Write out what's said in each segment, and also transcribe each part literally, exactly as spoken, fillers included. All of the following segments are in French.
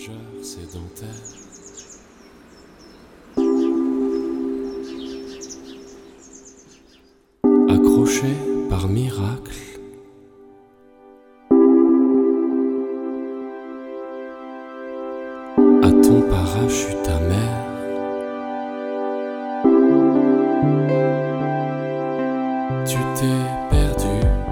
voyageur sédentaire. Accroché par miracle à ton parachute amer, tu t'es perdu.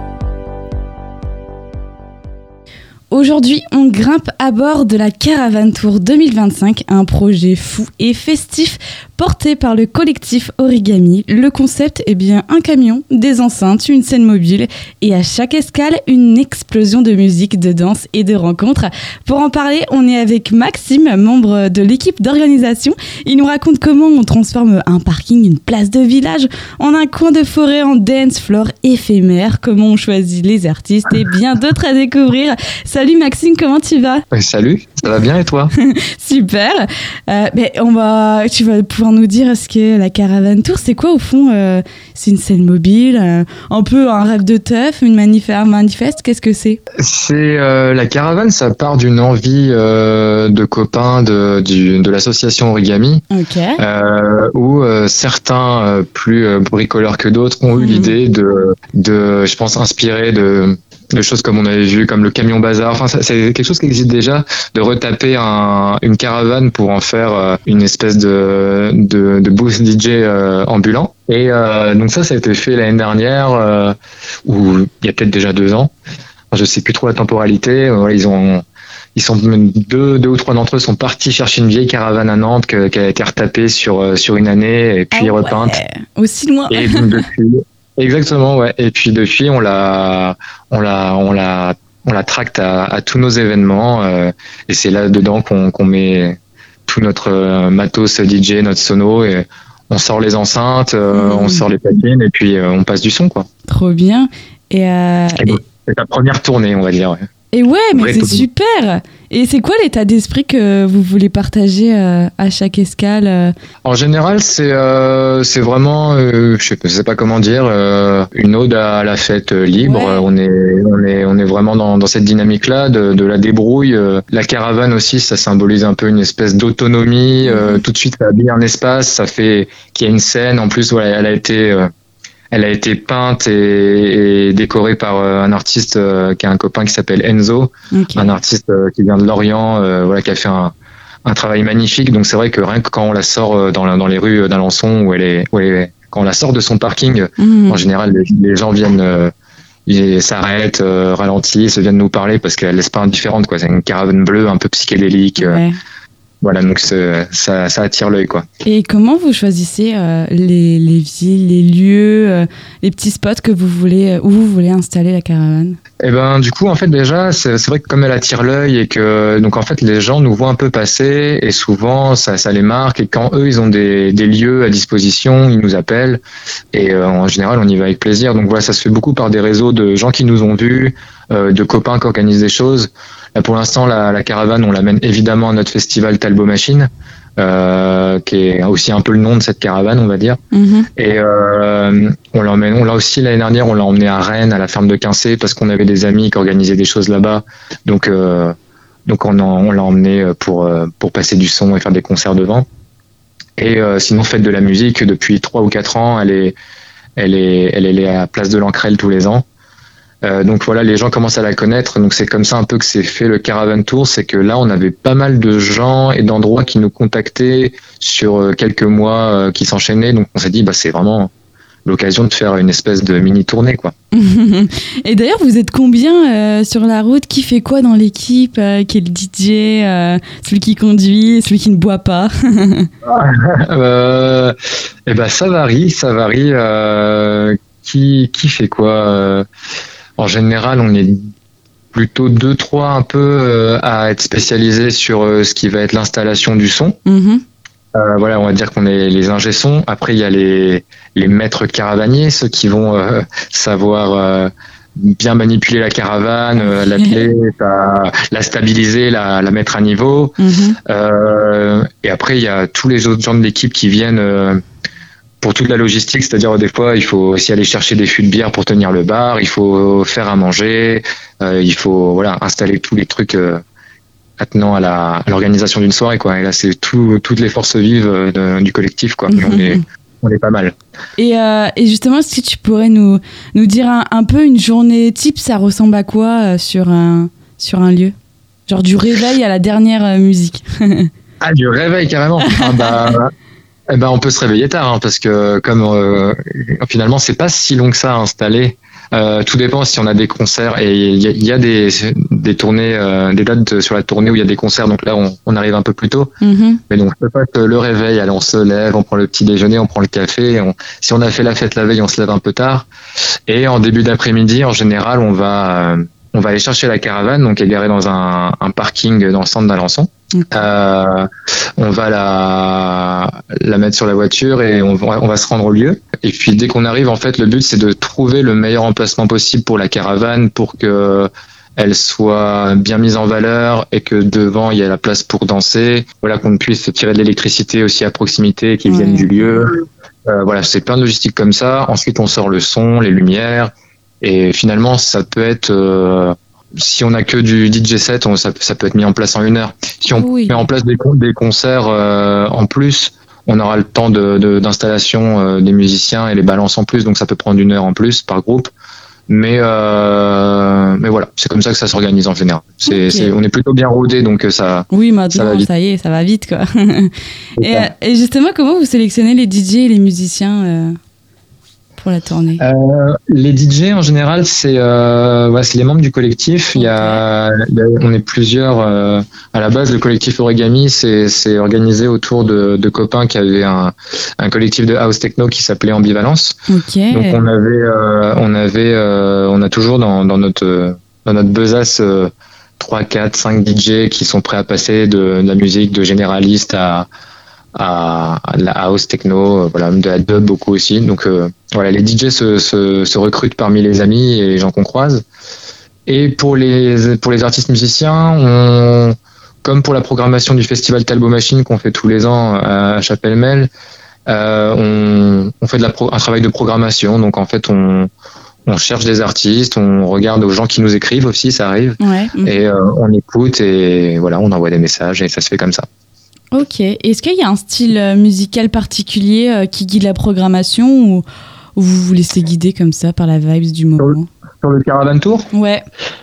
Aujourd'hui, on grimpe à bord de la Caravane Tour deux mille vingt-cinq, un projet fou et festif porté par le collectif Origami. Le concept est bien un camion, des enceintes, une scène mobile et à chaque escale, une explosion de musique, de danse et de rencontres. Pour en parler, on est avec Maxime, membre de l'équipe d'organisation. Il nous raconte comment on transforme un parking, une place de village, en un coin de forêt en dance floor éphémère, comment on choisit les artistes et bien d'autres à découvrir. Salut Maxime, comment tu vas ? Salut, ça va bien et toi ? Super. Euh, mais on va, tu vas pouvoir nous dire ce qu'est la Caravane Tour. C'est quoi au fond ? euh, C'est une scène mobile, euh, un peu un rêve de teuf, une manif- un manifeste. Qu'est-ce que c'est ? C'est euh, la caravane, ça part d'une envie euh, de copains de, du, de l'association Origami, Ok. euh, où euh, certains euh, plus euh, bricoleurs que d'autres ont eu Mhm. l'idée de, de, je pense, inspirer de de choses comme on avait vu, comme le camion bazar. Enfin, ça, c'est quelque chose qui existe déjà, de retaper un, une caravane pour en faire euh, une espèce de, de, de booth D J euh, ambulant. Et euh, donc ça, ça a été fait l'année dernière, euh, ou il y a peut-être déjà deux ans. Enfin, je sais plus trop la temporalité. Euh, Voilà, ils ont, ils sont deux, deux ou trois d'entre eux sont partis chercher une vieille caravane à Nantes que, qui a été retapée sur sur une année et puis Ah repeinte. ouais, aussi loin. Et donc depuis, exactement, ouais. Et puis depuis, on l'a, on l'a, on l'a, on la tracte à, à tous nos événements. Euh, et c'est là dedans qu'on, qu'on met tout notre euh, matos D J, notre sono, et on sort les enceintes, euh, Mmh. on sort les platines, et puis euh, on passe du son, quoi. Trop bien. Et, euh, Et donc, c'est ta première tournée, on va dire. Ouais. et, et ouais, mais Vrai c'est tournée. super. Et c'est quoi l'état d'esprit que vous voulez partager euh, à chaque escale euh En général, c'est euh, c'est vraiment, euh, je sais pas, je sais pas comment dire, euh, une ode à la fête libre. Ouais. On est on est on est vraiment dans dans cette dynamique-là de de la débrouille. Euh, La caravane aussi, ça symbolise un peu une espèce d'autonomie. Euh, Mhm. tout de suite, ça habille un espace, ça fait qu'il y a une scène. En plus, voilà, elle a été euh, elle a été peinte et, et décorée par euh, un artiste euh, qui a un copain qui s'appelle Enzo, Ok. un artiste euh, qui vient de Lorient, euh, voilà, qui a fait un un travail magnifique. Donc c'est vrai que rien que quand on la sort euh, dans, la, dans les rues d'Alençon, où elle est, où elle est, quand on la sort de son parking, Mhm. en général les, les gens viennent, euh, ils s'arrêtent, euh, ralentissent, viennent nous parler parce qu'elle laisse pas indifférente, quoi. C'est une caravane bleue un peu psychédélique. euh, Ouais. Voilà, donc c'est- ça, ça attire l'œil, quoi. Et comment vous choisissez euh, les, les villes, les lieux, euh, les petits spots que vous voulez, où vous voulez installer la caravane ? Et ben du coup en fait déjà c'est c'est vrai que comme elle attire l'œil et que donc en fait les gens nous voient un peu passer et souvent ça ça les marque et quand eux ils ont des des lieux à disposition ils nous appellent et euh, en général on y va avec plaisir. Donc voilà, ça se fait beaucoup par des réseaux de gens qui nous ont vus, euh, de copains qui organisent des choses. Là pour l'instant la la caravane on l'amène évidemment à notre festival Talbot Machine, euh, qui est aussi un peu le nom de cette caravane on va dire. Mhm. Et euh, on l'emmène, on l'a aussi l'année dernière, on l'a emmené à Rennes, à la ferme de Quincé, parce qu'on avait des amis qui organisaient des choses là-bas. Donc, euh, donc on, en- on l'a emmené pour euh, pour passer du son et faire des concerts devant. Et euh, sinon, fête de la musique depuis trois ou quatre ans, elle est elle est elle est à Place de l'Ancrelle tous les ans. Euh, donc voilà, les gens commencent à la connaître. Donc c'est comme ça un peu que c'est fait le Caravan Tour, c'est que là on avait pas mal de gens et d'endroits qui nous contactaient sur euh, quelques mois euh, qui s'enchaînaient. Donc on s'est dit bah c'est vraiment l'occasion de faire une espèce de mini tournée, quoi. Et d'ailleurs, vous êtes combien euh, sur la route ? Qui fait quoi dans l'équipe ? euh, Qui est le D J ? euh, Celui qui conduit ? Celui qui ne boit pas ? euh, et ben ça varie, ça varie. Euh, qui qui fait quoi euh, En général, on est plutôt deux trois un peu euh, à être spécialisés sur euh, ce qui va être l'installation du son. Mhm. Euh, voilà, on va dire qu'on est les ingé sons. Après, il y a les les maîtres caravaniers, ceux qui vont euh, savoir euh, bien manipuler la caravane, euh, l'atteler, la, la stabiliser, la, la mettre à niveau. Mhm. Euh, et après, il y a tous les autres gens de l'équipe qui viennent euh, pour toute la logistique, c'est-à-dire des fois, il faut aussi aller chercher des fûts de bière pour tenir le bar, il faut faire à manger, euh, il faut voilà installer tous les trucs. Euh, attenant à la à l'organisation d'une soirée, quoi. Et là, c'est tout, toutes les forces vives de, du collectif, quoi. Mhm. On est on est pas mal. Et, euh, et justement, si tu pourrais nous, nous dire un, un peu une journée type, ça ressemble à quoi euh, sur, un, sur un lieu? Genre du réveil à la dernière euh, musique. Ah, du réveil, carrément. Ah, bah, eh ben, on peut se réveiller tard, hein, parce que comme euh, finalement, c'est pas si long que ça à installer. Euh, tout dépend si on a des concerts, et il y a, y a des, des tournées, euh, des dates sur la tournée où il y a des concerts, donc là on, on arrive un peu plus tôt. Mhm. Mais donc peut pas que le réveil, allez, on se lève, on prend le petit déjeuner, on prend le café. On, si on a fait la fête la veille, on se lève un peu tard. Et en début d'après-midi, en général, on va euh, on va aller chercher la caravane, donc qui est garée dans un, un parking dans le centre d'Alençon. Okay. Euh, on va la, la mettre sur la voiture et on va, on va se rendre au lieu. Et puis dès qu'on arrive, en fait, le but c'est de trouver le meilleur emplacement possible pour la caravane, pour que elle soit bien mise en valeur et que devant il y ait la place pour danser. Voilà, qu'on puisse tirer de l'électricité aussi à proximité, qui vienne Ouais. du lieu. Euh, voilà, c'est plein de logistique comme ça. Ensuite, on sort le son, les lumières, et finalement, ça peut être euh, si on n'a que du D J set, on, ça, ça peut être mis en place en une heure. Si on Oui. met en place des, con- des concerts euh, en plus, on aura le temps de, de, d'installation euh, des musiciens et les balances en plus, donc ça peut prendre une heure en plus par groupe. Mais euh, mais voilà, c'est comme ça que ça s'organise en général. C'est, Ok. c'est, on est plutôt bien rodé, donc ça. Oui, Ça maintenant, va ça, vite. y est, ça va vite, quoi. et, ça. euh, et justement, comment vous sélectionnez les D J et les musiciens euh, pour la tournée? Euh, les D J en général, c'est euh, ouais, c'est les membres du collectif. Il y a, il y a- on est plusieurs. Euh, à la base, le collectif Origami, c'est c'est organisé autour de, de copains qui avaient un, un collectif de house techno qui s'appelait Ambivalence. Ok. Donc on avait, euh, on avait, euh, on a toujours dans, dans notre euh, dans notre besace euh, trois, quatre, cinq D J qui sont prêts à passer de, de la musique de généraliste à à, à de la house techno, euh, voilà, de la dub beaucoup aussi. Donc euh, voilà, les D J se, se, se recrutent parmi les amis et les gens qu'on croise. Et pour les pour les artistes musiciens, on, comme pour la programmation du festival Talbot Machine qu'on fait tous les ans à Chapelle-Mel, euh, on, on fait de la pro, un travail de programmation. Donc en fait, on on cherche des artistes, on regarde aux gens qui nous écrivent aussi, ça arrive, Ouais. mhm. et euh, on écoute et voilà, on envoie des messages et ça se fait comme ça. Ok. Est-ce qu'il y a un style euh, musical particulier euh, qui guide la programmation ou, ou vous vous laissez guider comme ça par la vibes du moment? Sur le Caravan Tour, Ouais.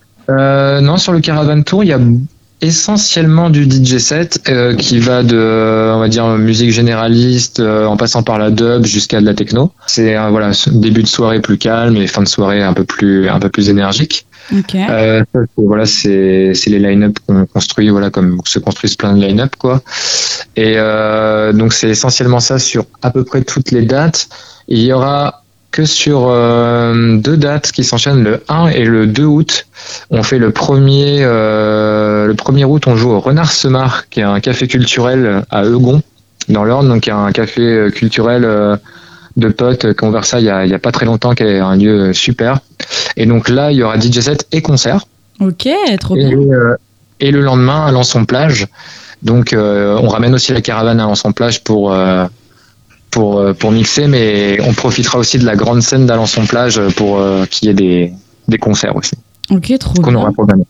euh, non, sur le Caravan Tour, il y a essentiellement du D J set euh, qui va de, on va dire, musique généraliste euh, en passant par la dub jusqu'à de la techno. C'est euh, voilà, début de soirée plus calme et fin de soirée un peu plus un peu plus énergique. Ok. Euh, ça, c'est- voilà, c'est c'est les line-up qu'on construit, voilà, comme se construisent plein de line-up, quoi. Et euh, donc c'est essentiellement ça sur à peu près toutes les dates. Il y aura que sur euh, deux dates qui s'enchaînent, le un et le deux août. On fait le premier euh, le premier août, on joue au Renard Semard, qui est un café culturel à Eugon, dans l'Orne, donc il y a un café culturel euh, de potes qui ont ouvert ça il y a, il y a pas très longtemps, qui est un lieu super. Et donc là, il y aura D J set et concert. Ok, trop Et, bien. euh, et le lendemain, à Lançon-Plage. Donc, euh, on ramène aussi la caravane à Lançon-Plage pour, euh, pour, euh, pour mixer, mais on profitera aussi de la grande scène d'Alençon-Plage pour euh, qu'il y ait des, des concerts aussi, Ok, trop qu'on bien. aura programmé.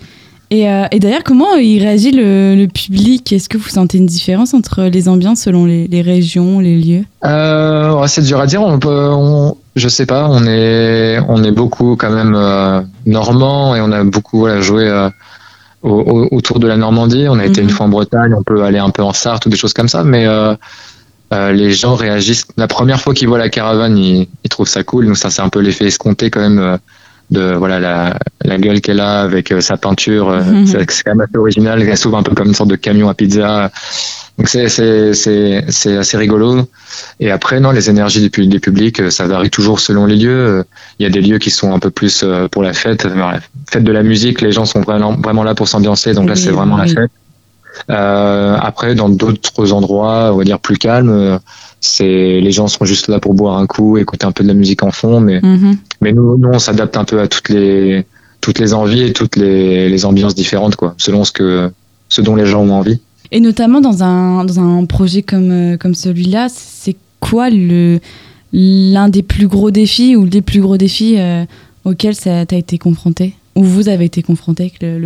Et, euh, et d'ailleurs, comment il réagit le, le public? Est-ce que vous sentez une différence entre les ambiances selon les, les régions, les lieux? Euh, ouais, c'est dur à dire. On peut, on, je sais pas. On est, on est beaucoup quand même euh, normands et on a beaucoup voilà, joué euh, au, au, autour de la Normandie. On a été Mhm. une fois en Bretagne. On peut aller un peu en Sarthe ou des choses comme ça. Mais euh, euh, les gens réagissent. La première fois qu'ils voient la caravane, ils, ils trouvent ça cool. Donc ça, c'est un peu l'effet escompté quand même. Euh, de voilà la, la gueule qu'elle a avec euh, sa peinture. Euh, Mhm. c'est, c'est quand même assez original. Elle s'ouvre un peu comme une sorte de camion à pizza. Donc c'est c'est c'est c'est assez rigolo. Et après non, les énergies des, pu- des publics, ça varie toujours selon les lieux. Il y a des lieux qui sont un peu plus euh, pour la fête, la fête de la musique. Les gens sont vraiment vraiment là pour s'ambiancer. Donc là, Oui, c'est vraiment oui. la fête. Euh, après, dans d'autres endroits, on va dire plus calmes, c'est les gens sont juste là pour boire un coup, écouter un peu de la musique en fond. Mais Mhm. mais nous, nous, on s'adapte un peu à toutes les toutes les envies et toutes les les ambiances différentes, quoi, selon ce que ce dont les gens ont envie. Et notamment dans un, dans un projet comme, euh, comme celui-là, c'est quoi le, l'un des plus gros défis ou les plus gros défis euh, auxquels tu as été confronté? Ou vous avez été confronté avec le, le groupe?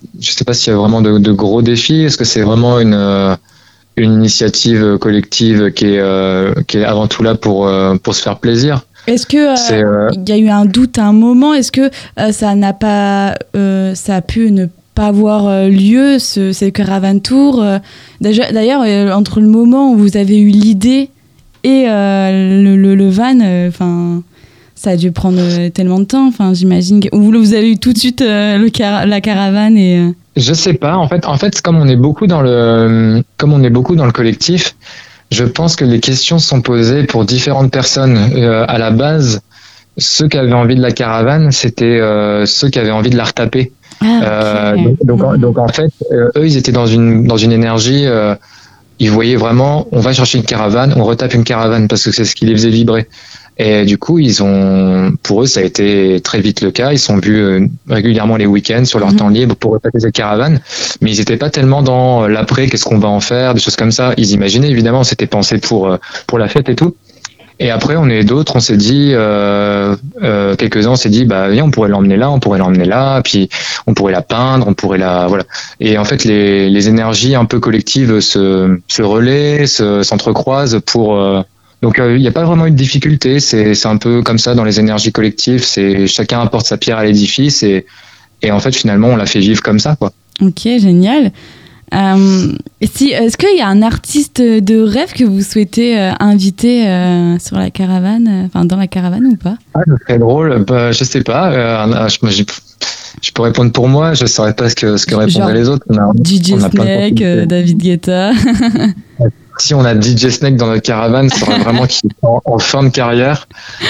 je sais pas s'il y a vraiment de, de gros défis. Est-ce que c'est vraiment une, euh, une initiative collective qui est, euh, qui est avant tout là pour, euh, pour se faire plaisir? Est-ce que il euh, euh... y a eu un doute à un moment? Est-ce que euh, ça n'a pas, euh, ça a pu ne pas avoir euh, lieu ce, ces Caravan Tour euh, D'ailleurs, euh, entre le moment où vous avez eu l'idée et euh, le, le, le van, enfin, euh, ça a dû prendre euh, tellement de temps. Enfin, j'imagine que vous, vous avez eu tout de suite euh, le car- la caravane et. Euh... Je sais pas. En fait, en fait, comme on est beaucoup dans le, comme on est beaucoup dans le collectif. Je pense que les questions sont posées pour différentes personnes. Euh, à la base, ceux qui avaient envie de la caravane, c'était euh, ceux qui avaient envie de la retaper. Ah, okay. euh, donc, donc, donc en fait, euh, eux, ils étaient dans une dans une énergie. Euh, ils voyaient vraiment, on va chercher une caravane, on retape une caravane parce que c'est ce qui les faisait vibrer. Et du coup, ils ont, pour eux, ça a été très vite le cas. Ils sont vus euh, régulièrement les week-ends sur leur mmh. temps libre pour retaper cette caravane. Mais ils n'étaient pas tellement dans l'après, qu'est-ce qu'on va en faire, des choses comme ça. Ils imaginaient, évidemment, c'était pensé pour, pour la fête et tout. Et après, on est d'autres, on s'est dit, euh, euh, quelques-uns, on s'est dit, bah, viens, on pourrait l'emmener là, on pourrait l'emmener là, puis on pourrait la peindre, on pourrait la, voilà. Et en fait, les, les énergies un peu collectives se, se relaient, se, s'entrecroisent pour, euh, donc il euh, n'y a pas vraiment eu de difficulté, c'est, c'est un peu comme ça dans les énergies collectives, c'est chacun apporte sa pierre à l'édifice et, et en fait finalement on l'a fait vivre comme ça, quoi. Ok, génial. Euh, si, est-ce qu'il y a un artiste de rêve que vous souhaitez euh, inviter euh, sur la caravane, enfin dans la caravane ou pas? Ah, ce serait drôle, bah, je sais pas, euh, je, je, je peux répondre pour moi, je saurais pas ce que, ce que répondraient Genre, les autres. On a, D J Snake, euh, David Guetta. Si on a D J Snake dans notre caravane, ça serait vraiment qu'il est en, en fin de carrière.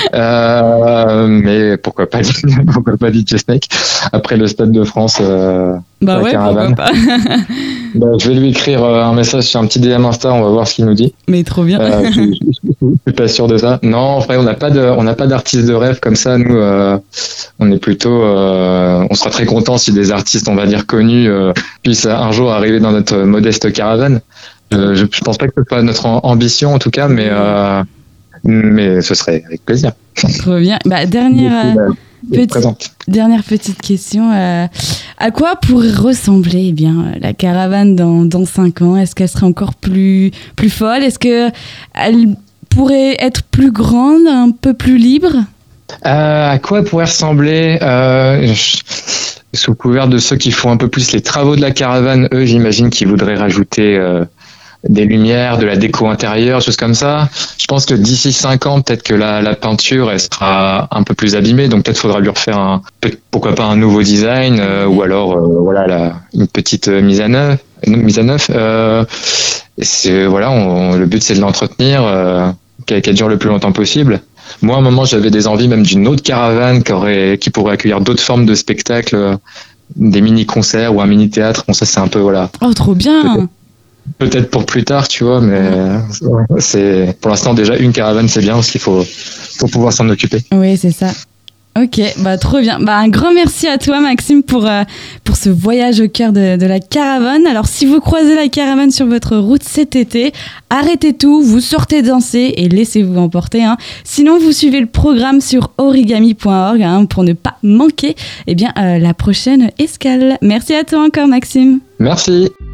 Euh, mais pourquoi pas, pourquoi pas D J Snake après le Stade de France euh, bah la ouais, caravane. Pourquoi pas. Bah, je vais lui écrire un message sur un petit D M Insta, on va voir ce qu'il nous dit. Mais trop bien. Euh, je, je, je, je suis pas sûr de ça. Non, en vrai, on n'a pas de, on n'a pas d'artistes de rêve comme ça. Nous, euh, on est plutôt, euh, on sera très content si des artistes, on va dire connus, euh, puissent un jour arriver dans notre modeste caravane. Euh, je, je pense pas que ce soit notre ambition en tout cas, mais euh, mais ce serait avec plaisir. Trop bien. Bah dernière euh, petite, dernière petite question. Euh, à quoi pourrait ressembler eh bien la caravane dans dans cinq ans? Est-ce qu'elle serait encore plus plus folle? Est-ce que elle pourrait être plus grande, un peu plus libre? Euh, à quoi elle pourrait ressembler? euh, je... Sous couvert de ceux qui font un peu plus les travaux de la caravane, eux, j'imagine qu'ils voudraient rajouter euh, des lumières, de la déco intérieure, choses comme ça. Je pense que d'ici cinq ans, peut-être que la, la peinture, elle sera un peu plus abîmée, donc peut-être faudra lui refaire un, pourquoi pas un nouveau design, euh, ou alors euh, voilà la, une petite mise à neuf, une mise à neuf. Euh, c'est voilà, on, le but c'est de l'entretenir, euh, qu'elle, qu'elle dure le plus longtemps possible. Moi, à un moment, j'avais des envies même d'une autre caravane qui aurait, qui pourrait accueillir d'autres formes de spectacles, des mini-concerts ou un mini-théâtre. Bon, ça, c'est un peu, voilà. Oh, trop bien! Peut-être, peut-être pour plus tard, tu vois, mais c'est, pour l'instant, déjà, une caravane, c'est bien parce qu'il faut, faut pouvoir s'en occuper. Oui, c'est ça. Ok, bah trop bien. Bah un grand merci à toi Maxime pour euh, pour ce voyage au cœur de, de la caravane. Alors si vous croisez la caravane sur votre route cet été, arrêtez tout, vous sortez danser et laissez-vous emporter. Hein. Sinon vous suivez le programme sur origami point org hein, pour ne pas manquer eh bien euh, la prochaine escale. Merci à toi encore Maxime. Merci.